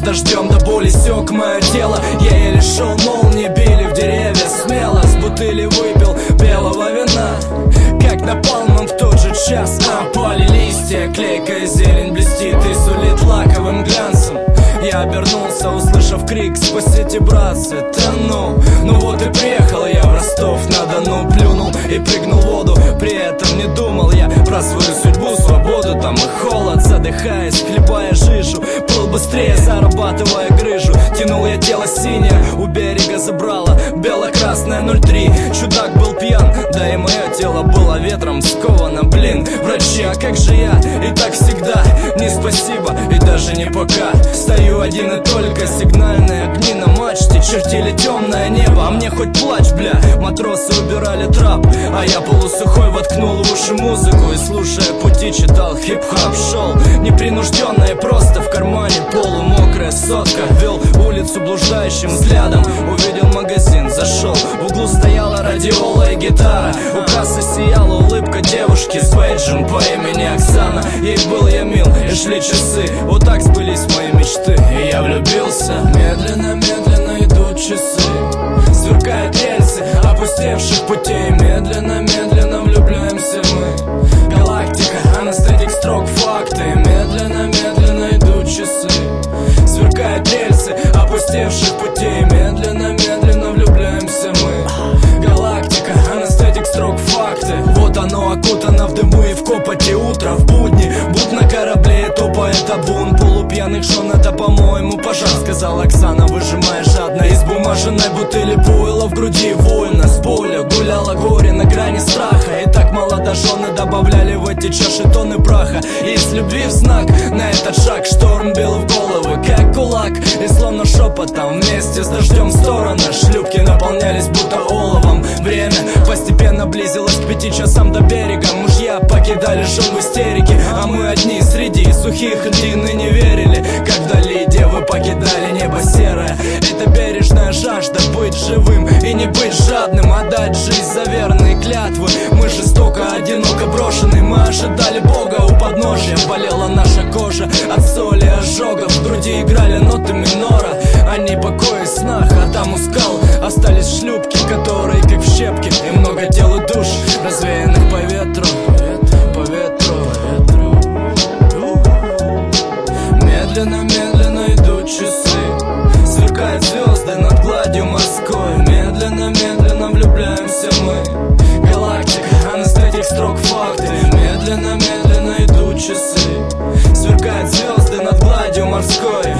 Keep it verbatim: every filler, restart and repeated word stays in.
дождем до боли сёк мое тело. Я еле шел, молнии били в деревья смело. С бутыли выпил белого вина, как напалмом в тот же час. Опали листья, клейкая зелень блестит и сулит лаковым глянцем. Я обернулся, услышав крик: спасите, братцы, тону. Ну вот и приехал я в Ростов-на-Дону. Плюнул и прыгнул в воду, при этом не думал я про свою судьбу, свободу. Там и холод, задыхаясь, хлебая жижу, плыл быстрее, зарабатывая грыжу. Тянул я тело синее, у берега забрало бело-красное ноль три. Чудак был пьян, да и мое тело было ветром сковано. Блин, врачи, а как же я? И так всегда не спасибо, и даже не пока. Стою один и только, сигнальные огни на мачте чертили темное небо. А мне хоть плачь, бля, матросы убирали трап, а я полусухой воткнул в уши музыку и, слушая пути, читал хип-хап. Шел непринужденно и просто, в кармане полумокрая сотка. Вел улицу блуждающим взглядом, увидел магазин, зашел. В углу стояла радиола и гитара, у кассы сияла улыбка девушки с бейджем по имени Оксана. Ей был я мил, и шли часы, вот так сбылись мои мечты. И я влюбился. Медленно-медленно идут часы, сверкают рельсы опустевших путей. Медленно-медленно влюбляемся мы. Галактика, анестетик строк, факты. Медленно-медленно идут часы, сверкают рельсы опустевших путей. Медленно-медленно влюбляемся мы. Галактика, анестетик строк, факты. Вот оно окутано в дыму и в копоти. Утро в будни, будь на корабле, то поэт табун. Полупьяных жен — это, по-моему, пожар, сказала Оксана, выжимая жадно из бумажной бутыли пойла. В груди воина с болью гуляла горе на грани страха. И так молодожены добавляли в эти чаши тонны праха. И с любви в знак на этот шаг шторм бил в головы, как кулак. И словно шепотом вместе с дождем в стороны шлюпки наполнялись будто оловом. Время постепенно близилось к пяти часам до берега. Мужья покидали жен в истерике, а мы одни среди сухих льдин и не верили, как вдали девы покидали небо серое. Это бережная жажда быть живым и не быть жадным, отдать жизнь за верные клятвы. Мы жестоко, одиноко брошены, мы ожидали Бога у подножья. Болела наша кожа от соли ожогов, в груди играли ноты минора. Они покои в снах, а там у скал остались шлюпки, которые как в щепки, и много тел и душ, развеянных по ветру, по ветру, по ветру. Медленно-медленно идут часы, сверкают звезды над гладью морской. Медленно-медленно влюбляемся мы. Галактика, анестетик строк, факты. Медленно-медленно идут часы, сверкают звезды над гладью морской.